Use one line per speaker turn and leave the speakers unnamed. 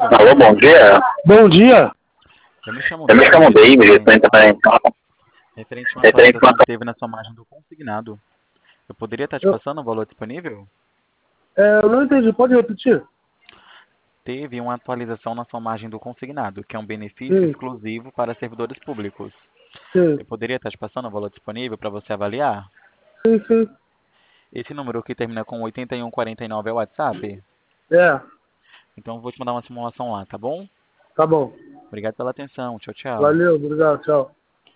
Alô, bom dia.
Bom dia.
Eu me chamo David, estou entrando
Referente a uma
referente a
atualização
uma...
que teve na sua margem do consignado. Eu poderia estar te passando o valor disponível?
Eu não entendi, pode repetir?
Teve uma atualização na sua margem do consignado, que é um benefício
Sim,
exclusivo para servidores públicos.
sim,
Eu poderia estar te passando o valor disponível para você avaliar?
sim.
Esse número que termina com 8149 é o WhatsApp?
É,
Então eu vou te mandar uma simulação lá, tá bom?
tá bom.
Obrigado pela atenção. Tchau, tchau.
Valeu, obrigado, tchau.